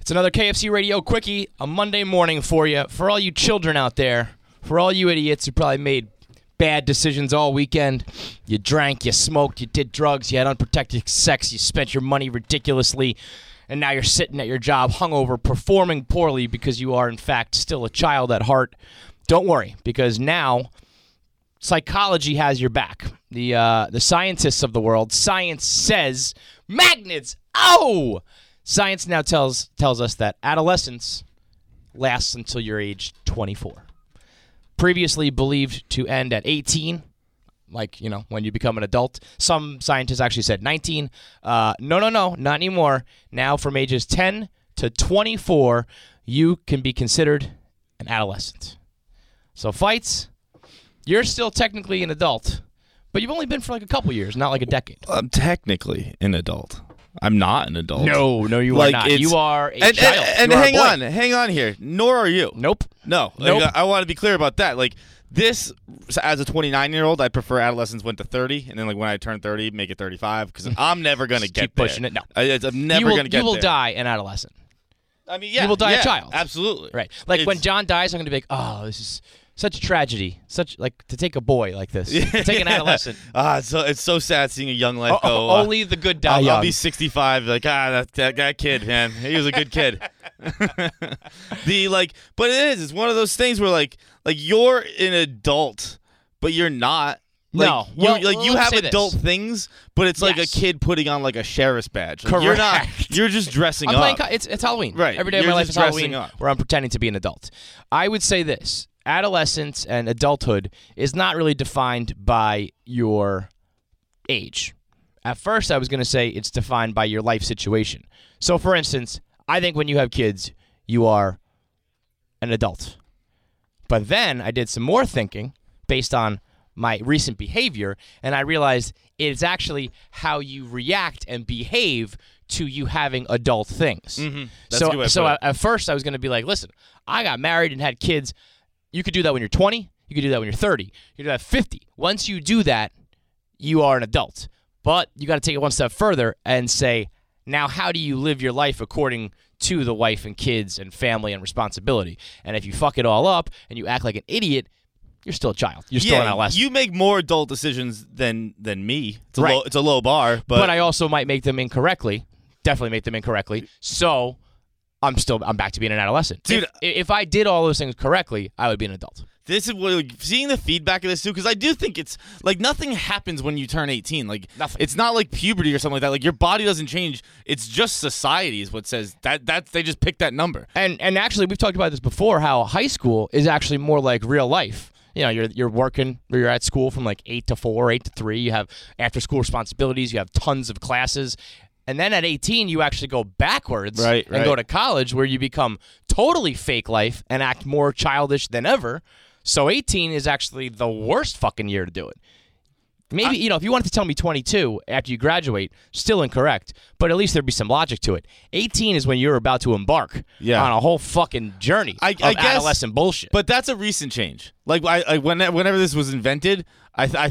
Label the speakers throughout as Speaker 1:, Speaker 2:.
Speaker 1: It's another KFC Radio Quickie, a Monday morning for you. For all you children out there, for all you idiots who probably made bad decisions all weekend. You drank, you smoked, you did drugs, you had unprotected sex, you spent your money ridiculously, and now you're sitting at your job hungover, performing poorly because you are, in fact, still a child at heart. Don't worry, because now psychology has your back. The scientists of the world, science says, magnets, oh! Science now tells us that adolescence lasts until you're age 24. Previously believed to end at 18, like, you know, when you become an adult. Some scientists actually said 19. No, not anymore. Now from ages 10 to 24, you can be considered an adolescent. So fights, you're still technically an adult, but you've only been for like a couple years, not like a decade.
Speaker 2: I'm technically an adult. I'm not an adult.
Speaker 1: No, you are not. You are a child.
Speaker 2: And hang on here. Nor are you.
Speaker 1: Nope.
Speaker 2: No.
Speaker 1: Nope.
Speaker 2: Like, I want to be clear about that. Like, this, as a 29-year-old, I prefer adolescence went to 30, and then like when I turn 30, make it 35, because I'm never going to get
Speaker 1: keep pushing it. No.
Speaker 2: I'm never going to get there.
Speaker 1: You will die an adolescent.
Speaker 2: I mean, yeah.
Speaker 1: You will die a child.
Speaker 2: Absolutely.
Speaker 1: Right. Like when John dies, I'm going to be like, oh, this is such a tragedy. Such like to take a boy like this. To take an adolescent.
Speaker 2: It's so sad seeing a young life go.
Speaker 1: Only the good die young.
Speaker 2: I'll be 65. Like that kid, man. He was a good kid. But it's one of those things where like you're an adult, but you're not.
Speaker 1: No,
Speaker 2: you have adult things, but it's like a kid putting on like a sheriff's badge. Like,
Speaker 1: correct.
Speaker 2: You're not. You're just dressing up.
Speaker 1: It's Halloween.
Speaker 2: Right.
Speaker 1: Every day of my life is Halloween, where I'm pretending to be an adult. I would say this. Adolescence and adulthood is not really defined by your age. At first, I was going to say it's defined by your life situation. So, for instance, I think when you have kids, you are an adult. But then I did some more thinking based on my recent behavior, and I realized it's actually how you react and behave to you having adult things.
Speaker 2: Mm-hmm.
Speaker 1: So at first I was going to be like, listen, I got married and had kids. You could do that when you're 20. You could do that when you're 30. You could do that at 50. Once you do that, you are an adult. But you got to take it one step further and say, now how do you live your life according to the wife and kids and family and responsibility? And if you fuck it all up and you act like an idiot, you're still a child. You're still an adolescent.
Speaker 2: You make more adult decisions than me. It's a low bar.
Speaker 1: But I also might make them incorrectly. Definitely make them incorrectly. So I'm back to being an adolescent.
Speaker 2: Dude,
Speaker 1: if I did all those things correctly, I would be an adult.
Speaker 2: This is seeing the feedback of this too, because I do think it's like nothing happens when you turn 18. Like
Speaker 1: nothing.
Speaker 2: It's not like puberty or something like that. Like your body doesn't change. It's just society is what says that they just picked that number.
Speaker 1: And actually, we've talked about this before. How high school is actually more like real life. You know, you're working, or you're at school from like 8 to 4, 8 to 3. You have after school responsibilities. You have tons of classes. And then at 18, you actually go backwards and go to college where you become totally fake life and act more childish than ever. So 18 is actually the worst fucking year to do it. Maybe, if you wanted to tell me 22 after you graduate, still incorrect, but at least there'd be some logic to it. 18 is when you're about to embark on a whole fucking journey of adolescent bullshit.
Speaker 2: But that's a recent change. Like, whenever this was invented, I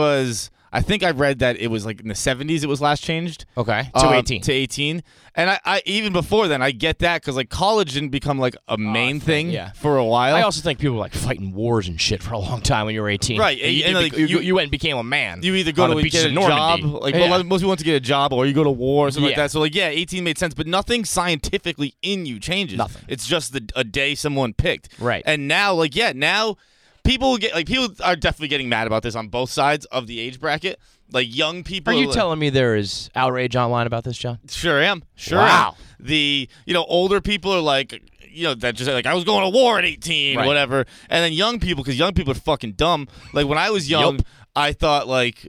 Speaker 2: think I read that it was like in the 70s it was last changed.
Speaker 1: Okay. To 18.
Speaker 2: To 18. And I even before then, I get that because like college didn't become like a main thing for a while.
Speaker 1: I also think people were like fighting wars and shit for a long time when you were 18.
Speaker 2: Right.
Speaker 1: You went and became a man.
Speaker 2: You either go to get a job, like most people want to get a job, or you go to war or something like that. So like 18 made sense, but nothing scientifically in you changes.
Speaker 1: Nothing.
Speaker 2: It's just a day someone picked.
Speaker 1: Right.
Speaker 2: And now now people are definitely getting mad about this on both sides of the age bracket. Like young people.
Speaker 1: Are you telling me there is outrage online about this, John?
Speaker 2: Sure am.
Speaker 1: Wow.
Speaker 2: Am. The older people are like that just like I was going to war at 18 or whatever, and then young people, because young people are fucking dumb. Like when I was young, I thought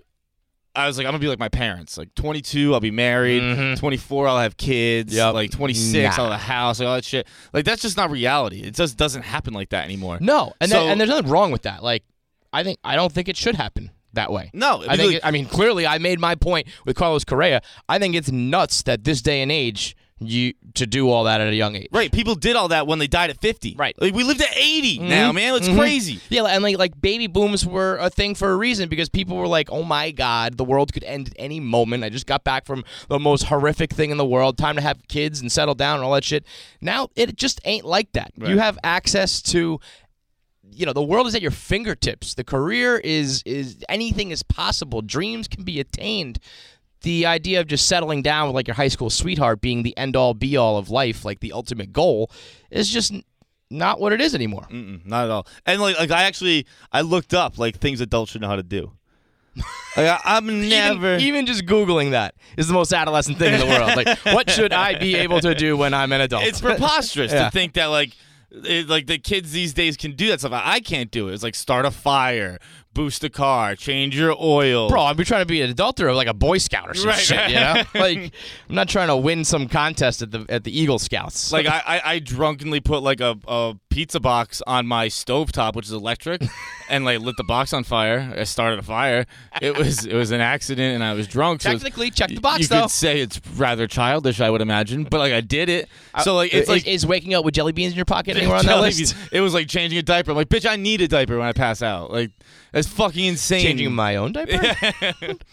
Speaker 2: I was like, I'm gonna be like my parents. Like 22, I'll be married.
Speaker 1: Mm-hmm.
Speaker 2: 24, I'll have kids. Like 26, I'll have a house. Like all that shit. Like that's just not reality. It just doesn't happen like that anymore.
Speaker 1: No, and there's nothing wrong with that. Like I don't think it should happen that way.
Speaker 2: No,
Speaker 1: I mean, clearly, I made my point with Carlos Correa. I think it's nuts that this day and age, to do all that at a young age.
Speaker 2: Right. People did all that when they died at 50.
Speaker 1: Right.
Speaker 2: Like, we lived at 80 now, man. It's crazy.
Speaker 1: Yeah, and like baby booms were a thing for a reason because people were like, oh my God, the world could end at any moment. I just got back from the most horrific thing in the world. Time to have kids and settle down and all that shit. Now, it just ain't like that. Right. You have access to, the world is at your fingertips. The career is anything is possible. Dreams can be attained. The idea of just settling down with like your high school sweetheart being the end-all be-all of life, like the ultimate goal, is just not what it is anymore.
Speaker 2: Not at all. And like I looked up like things adults should know how to do. Like, I'm never
Speaker 1: even just Googling that is the most adolescent thing in the world. Like, what should I be able to do when I'm an adult?
Speaker 2: It's preposterous to think that like the kids these days can do that stuff. I can't do it. It's like start a fire, boost a car, change your oil.
Speaker 1: Bro, I'd be trying to be an adult or like a Boy Scout or some shit, you know? Like, I'm not trying to win some contest at the Eagle Scouts.
Speaker 2: Like, I drunkenly put like a pizza box on my stovetop, which is electric, and like lit the box on fire. I started a fire. It was an accident, and I was drunk.
Speaker 1: Technically, check the box,
Speaker 2: you
Speaker 1: though.
Speaker 2: You could say it's rather childish, I would imagine, but like I did it. So like it's like
Speaker 1: is waking up with jelly beans in your pocket anywhere on that list?
Speaker 2: It was like changing a diaper. I'm like, bitch, I need a diaper when I pass out. Like, that's fucking insane.
Speaker 1: Changing my own diaper?
Speaker 2: And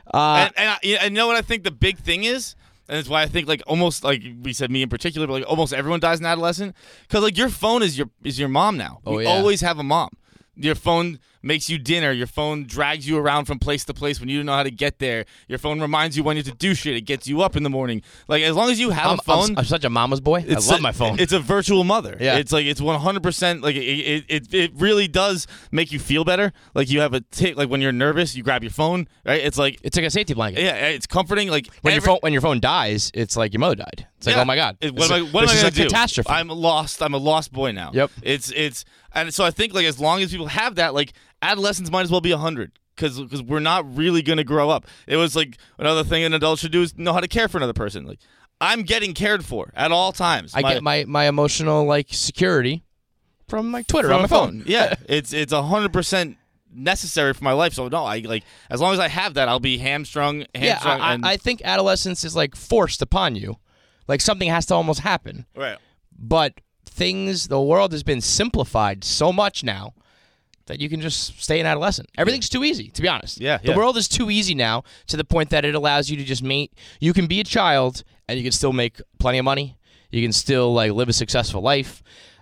Speaker 2: you know what I think the big thing is? And it's why I think like almost like we said, me in particular, but like almost everyone dies in adolescent. Because like your phone is your mom now.
Speaker 1: Oh,
Speaker 2: we
Speaker 1: yeah.
Speaker 2: always have a mom. Your phone makes you dinner. Your phone drags you around from place to place when you don't know how to get there. Your phone reminds you when you have to do shit. It gets you up in the morning. Like, as long as you have a phone.
Speaker 1: I'm such a mama's boy. I love my phone.
Speaker 2: It's a virtual mother.
Speaker 1: Yeah.
Speaker 2: It's like, it's 100%, like, it really does make you feel better. Like, you have like, when you're nervous, you grab your phone, right? It's like
Speaker 1: a safety blanket.
Speaker 2: Yeah, it's comforting. Like,
Speaker 1: when your phone dies, it's like your mother died. It's like, oh my God.
Speaker 2: What am I going to do?
Speaker 1: Catastrophe.
Speaker 2: I'm lost. I'm a lost boy now.
Speaker 1: Yep.
Speaker 2: And so I think, like, as long as people have that, like, adolescents might as well be 100 because we're not really going to grow up. It was like another thing an adult should do is know how to care for another person. Like, I'm getting cared for at all times.
Speaker 1: I get my emotional like security from like Twitter on my phone.
Speaker 2: Yeah, it's 100% necessary for my life. So no, I like as long as I have that, I'll be hamstrung.
Speaker 1: Yeah, I think adolescence is like forced upon you. Like something has to almost happen.
Speaker 2: Right.
Speaker 1: But the world has been simplified so much now that you can just stay an adolescent. Everything's too easy, to be honest.
Speaker 2: Yeah.
Speaker 1: The world is too easy now to the point that it allows you to just you can be a child and you can still make plenty of money. You can still like live a successful life.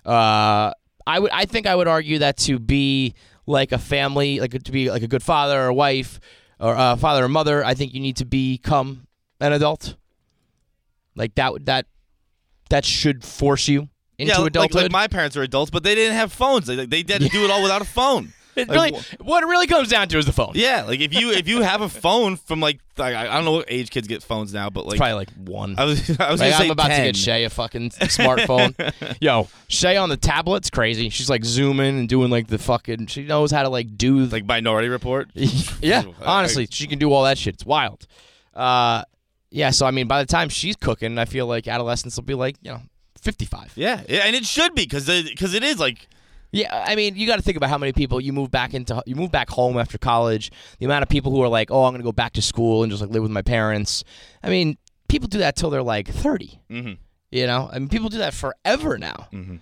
Speaker 1: I think I would argue that to be like a family, like to be like a good father or wife or father or mother, I think you need to become an adult. Like that should force you into adulthood.
Speaker 2: Like my parents are adults, but they didn't have phones. They had to do it all without a phone.
Speaker 1: What it really comes down to is the phone.
Speaker 2: Yeah, like if you have a phone from like I don't know what age kids get phones now, but like
Speaker 1: it's probably like 1.
Speaker 2: I was gonna say
Speaker 1: I'm about
Speaker 2: 10.
Speaker 1: to get Shay a fucking smartphone. Yo, Shay on the tablet's crazy. She's like zooming and doing like the fucking. She knows how to like do
Speaker 2: like Minority Report.
Speaker 1: Yeah, honestly, she can do all that shit. It's wild. Yeah, so I mean, by the time she's cooking, I feel like adolescents will be like 55.
Speaker 2: Yeah, and it should be because it is like.
Speaker 1: Yeah, I mean, you got to think about how many people you move back home after college. The amount of people who are like, "Oh, I'm going to go back to school and just like live with my parents." I mean, people do that till they're like 30.
Speaker 2: Mm-hmm.
Speaker 1: You know, I mean, people do that forever now.
Speaker 2: Mm-hmm.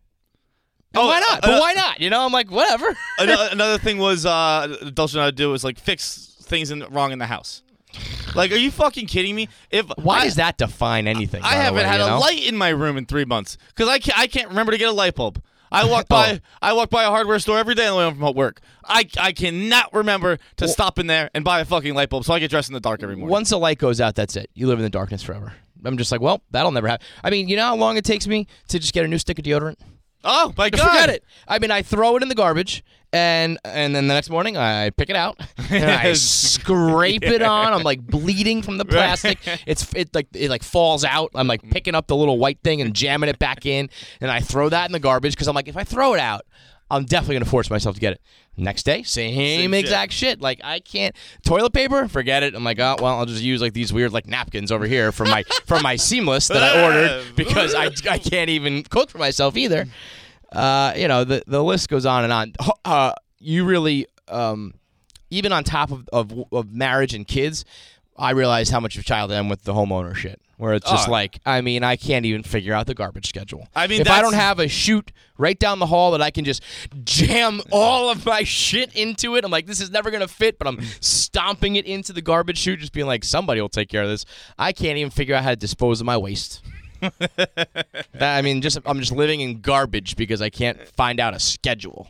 Speaker 1: Why not? But why not? You know, I'm like, whatever.
Speaker 2: Another thing was adults know how to do is like fix things wrong in the house. Like, are you fucking kidding me?
Speaker 1: Why does that define anything?
Speaker 2: I haven't had a light in my room in 3 months because I can't remember to get a light bulb. I walk by a hardware store every day on the way home from work. I cannot remember to stop in there and buy a fucking light bulb, so I get dressed in the dark every morning.
Speaker 1: Once a light goes out, that's it. You live in the darkness forever. I'm just like, well, that'll never happen. I mean, you know how long it takes me to just get a new stick of deodorant?
Speaker 2: Oh my God!
Speaker 1: Forget it. I mean, I throw it in the garbage, and then the next morning I pick it out and I scrape it on. I'm like bleeding from the plastic. It falls out. I'm like picking up the little white thing and jamming it back in, and I throw that in the garbage because I'm like, if I throw it out, I'm definitely gonna force myself to get it. Next day, same exact shit. Like, I can't toilet paper, forget it. I'm like, oh well, I'll just use like these weird like napkins over here for my Seamless that I ordered because I can't even cook for myself either. The list goes on and on. You really, even on top of marriage and kids, I realized how much of a child I am with the homeowner shit. where it's just like, I mean, I can't even figure out the garbage schedule.
Speaker 2: I mean,
Speaker 1: if I don't have a chute right down the hall that I can just jam all of my shit into it, I'm like, this is never going to fit, but I'm stomping it into the garbage chute, just being like, somebody will take care of this. I can't even figure out how to dispose of my waste. I mean, I'm just living in garbage because I can't find out a schedule.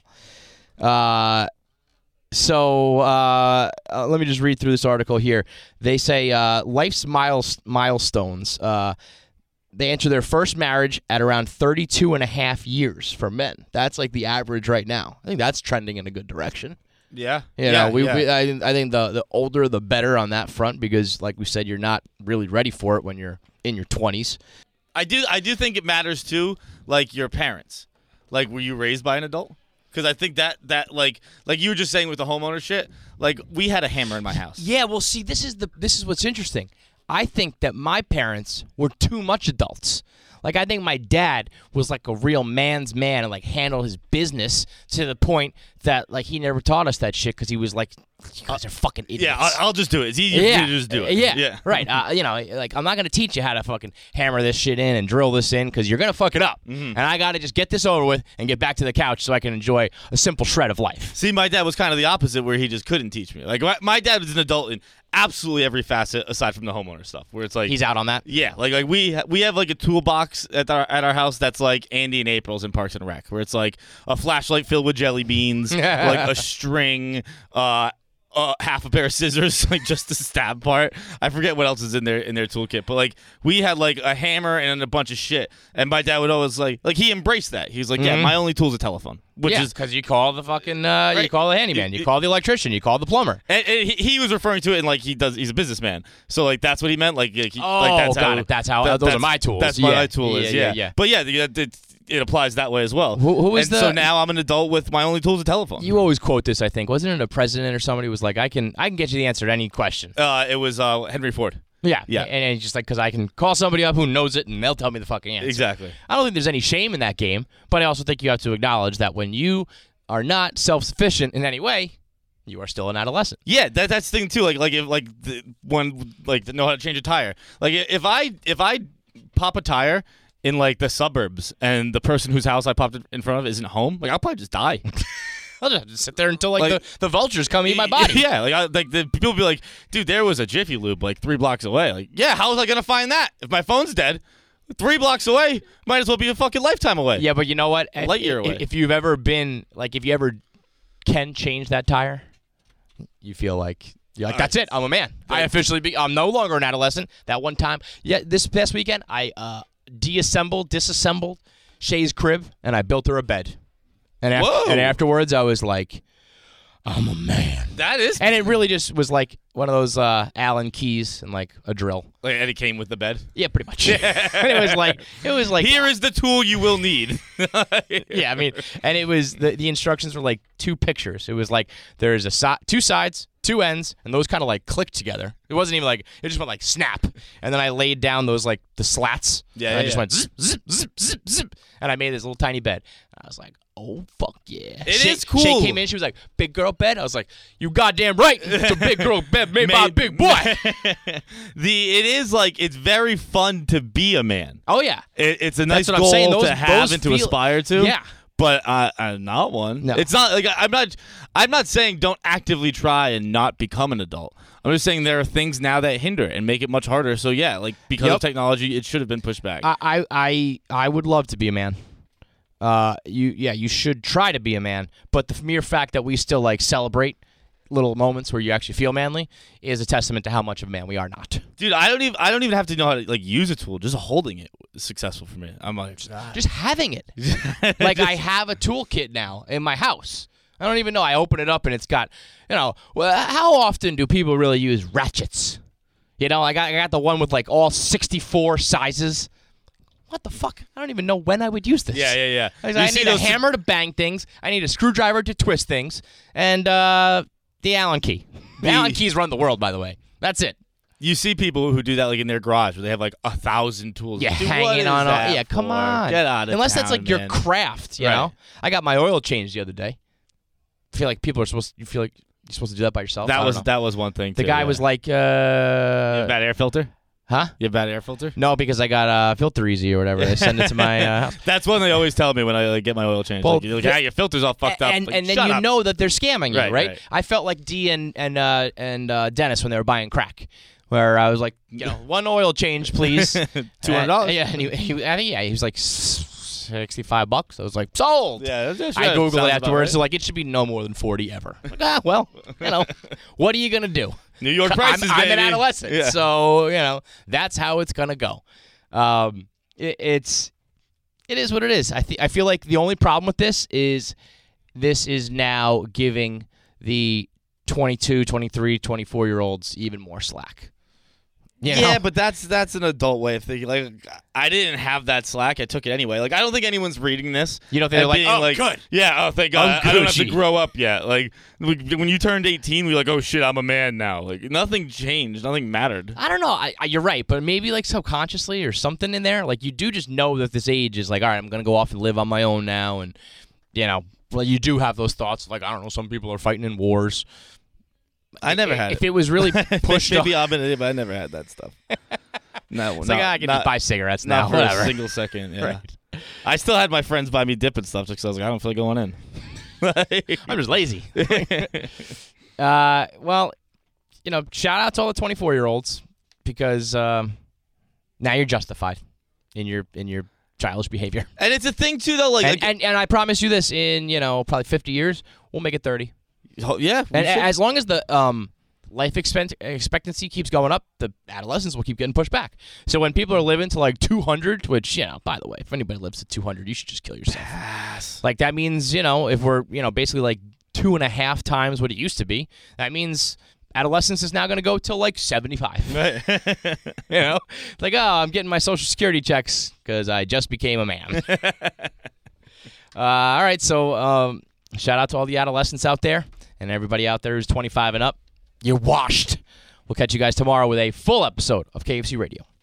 Speaker 1: So let me just read through this article here. They say life's milestones. They enter their first marriage at around 32 and a half years for men. That's like the average right now. I think that's trending in a good direction.
Speaker 2: Yeah.
Speaker 1: I think the older the better on that front because, like we said, you're not really ready for it when you're in your 20s.
Speaker 2: I do think it matters too, like your parents. Like, were you raised by an adult? Because I think that like you were just saying with the homeowner shit, like we had a hammer in my house.
Speaker 1: Yeah, well, see, this is what's interesting. I think that my parents were too much adults. Like, I think my dad was like a real man's man and like handled his business to the point that like he never taught us that shit because he was like, you guys are fucking idiots.
Speaker 2: Yeah, I'll just do it. It's easier for you to just do it.
Speaker 1: Yeah. Right. Like I'm not going to teach you how to fucking hammer this shit in and drill this in because you're going to fuck it up. Mm-hmm. And I got to just get this over with and get back to the couch so I can enjoy a simple shred of life.
Speaker 2: See, my dad was kind of the opposite where he just couldn't teach me. Like my dad was an adult in absolutely every facet aside from the homeowner stuff where it's like
Speaker 1: he's out on that.
Speaker 2: Yeah, like we have like a toolbox at our house that's like Andy and April's in Parks and Rec where it's like a flashlight filled with jelly beans, like a string, half a pair of scissors, like just the stab part. I forget what else is in their toolkit, but like we had like a hammer and a bunch of shit. And my dad would always like he embraced that. He's like, yeah, my only tool is a telephone, which is
Speaker 1: because you call the fucking you call the handyman, you call the electrician, you call the plumber.
Speaker 2: And he was referring to it and like he's a businessman, so like that's what he meant. Like,
Speaker 1: that's how those are my tools.
Speaker 2: That's what my tool is. Yeah. But yeah, it applies that way as well.
Speaker 1: Who is
Speaker 2: so now I'm an adult with my only tool is a telephone.
Speaker 1: You always quote this, I think. Wasn't it a president or somebody who was like, I can get you the answer to any question?
Speaker 2: It was Henry Ford.
Speaker 1: Yeah. And it's just like, because I can call somebody up who knows it and they'll tell me the fucking answer.
Speaker 2: Exactly.
Speaker 1: I don't think there's any shame in that game, but I also think you have to acknowledge that when you are not self-sufficient in any way, you are still an adolescent.
Speaker 2: Yeah, that's the thing too. Like if know how to change a tire. Like if I pop a tire in like the suburbs and the person whose house I popped it in front of isn't home, like I'll probably just die.
Speaker 1: I'll just have to sit there until the vultures come eat my body.
Speaker 2: Yeah, like the people will be like, dude, there was a Jiffy Lube like 3 blocks away. Like, yeah, how was I gonna find that if my phone's dead? 3 blocks away, might as well be a fucking lifetime away.
Speaker 1: Yeah, but you know what?
Speaker 2: A light year away.
Speaker 1: If you've ever been if you ever can change that tire, you feel like you're like, that's it. I'm a man. I'm no longer an adolescent. That one time, this past weekend, I disassembled Shay's crib, and I built her a bed. And afterwards, I was like, I'm a man.
Speaker 2: That is.
Speaker 1: And it really just was like one of those Allen keys and like a drill.
Speaker 2: And it came with the bed?
Speaker 1: Yeah, pretty much. And it was like
Speaker 2: here is the tool you will need.
Speaker 1: Yeah, I mean, and it was the instructions were like 2 pictures. It was like there's 2 sides, 2 ends, and those kind of like clicked together. It wasn't even like it just went like snap. And then I laid down those like the slats.
Speaker 2: Yeah.
Speaker 1: And I just went zip, zip, zip, zip, zip, and I made this little tiny bed. And I was like, oh, fuck yeah.
Speaker 2: It is cool.
Speaker 1: Shay came in. She was like, big girl bed? I was like, you goddamn right. It's a big girl bed made by a big boy.
Speaker 2: It is like, it's very fun to be a man.
Speaker 1: Oh, yeah.
Speaker 2: It's a nice goal to have and to aspire to.
Speaker 1: Yeah.
Speaker 2: But I'm not one.
Speaker 1: No.
Speaker 2: It's not like I'm not saying don't actively try and not become an adult. I'm just saying there are things now that hinder it and make it much harder. So yeah, like because of technology, it should have been pushed back.
Speaker 1: I would love to be a man. You should try to be a man, but the mere fact that we still like celebrate little moments where you actually feel manly is a testament to how much of a man we are not.
Speaker 2: Dude, I don't even have to know how to like use a tool. Just holding it is successful for me. I'm like
Speaker 1: just having it. Like I have a toolkit now in my house. I don't even know. I open it up and it's got, how often do people really use ratchets? I got the one with like all 64 sizes. What the fuck? I don't even know when I would use this.
Speaker 2: Yeah.
Speaker 1: I need a hammer to bang things. I need a screwdriver to twist things. And the Allen key. The Allen keys run the world, by the way. That's it.
Speaker 2: You see people who do that like in their garage where they have like 1,000 tools.
Speaker 1: Yeah,
Speaker 2: Dude,
Speaker 1: hanging on. Yeah, come on.
Speaker 2: Get out of
Speaker 1: Unless
Speaker 2: town,
Speaker 1: that's like
Speaker 2: man.
Speaker 1: your craft, you know? I got my oil changed the other day. I feel like you feel like you're supposed to do that by yourself.
Speaker 2: That was one thing.
Speaker 1: The guy was like,
Speaker 2: bad air filter.
Speaker 1: Huh?
Speaker 2: You have bad air filter?
Speaker 1: No, because I got Filter Easy or whatever. They send it to my house.
Speaker 2: That's what they always tell me when I get my oil changed.
Speaker 1: Well,
Speaker 2: like, your filter's all fucked up.
Speaker 1: And
Speaker 2: like,
Speaker 1: then
Speaker 2: shut
Speaker 1: you
Speaker 2: up.
Speaker 1: know that they're scamming you,
Speaker 2: Right.
Speaker 1: right? I felt like D and Dennis when they were buying crack, where I was like, one oil change, please.
Speaker 2: $200.
Speaker 1: Yeah, and he was like $65. I was like, sold.
Speaker 2: Yeah,
Speaker 1: I Googled it afterwards. So like, it should be no more than 40 ever. Like, well, what are you gonna do?
Speaker 2: New York prices,
Speaker 1: I'm
Speaker 2: baby.
Speaker 1: an adolescent, so that's how it's gonna go. It is what it is. I feel like the only problem with this is now giving the 22, 23, 24-year-olds even more slack.
Speaker 2: Yeah, but that's an adult way of thinking. Like, I didn't have that slack. I took it anyway. Like, I don't think anyone's reading this.
Speaker 1: You don't think they're
Speaker 2: being
Speaker 1: like, oh, good.
Speaker 2: Yeah, oh, thank God. I don't have to
Speaker 1: Gucci.
Speaker 2: grow up yet. Like, when you turned 18, we were like, oh, shit, I'm a man now. Like, nothing changed. Nothing mattered.
Speaker 1: I don't know. You're right, but maybe like subconsciously or something in there. Like, you do just know that this age is like, all right, I'm going to go off and live on my own now. And, well, you do have those thoughts. Like, I don't know, some people are fighting in wars.
Speaker 2: I never had it.
Speaker 1: If it was really pushed
Speaker 2: Maybe I'm an idiot, but I never had that stuff. No,
Speaker 1: it's like, I can just buy cigarettes now.
Speaker 2: Not for
Speaker 1: Whatever.
Speaker 2: a single second. Yeah.
Speaker 1: Right.
Speaker 2: I still had my friends buy me dip and stuff because I was like, I don't feel like going in.
Speaker 1: I'm just lazy. Well, shout out to all the 24-year-olds because now you're justified in your childish behavior.
Speaker 2: And it's a thing too, though.
Speaker 1: And I promise you this: in probably 50 years, we'll make it 30.
Speaker 2: Yeah,
Speaker 1: and as long as the life expectancy keeps going up, the adolescents will keep getting pushed back. So when people are living to like 200, which by the way, if anybody lives to 200, you should just kill yourself.
Speaker 2: Yes.
Speaker 1: Like that means if we're basically like 2.5 times what it used to be, that means adolescence is now going to go till like 75.
Speaker 2: Right.
Speaker 1: Like, oh, I'm getting my Social Security checks because I just became a man. All right, so shout out to all the adolescents out there and everybody out there who's 25 and up. You're washed. We'll catch you guys tomorrow with a full episode of KFC Radio.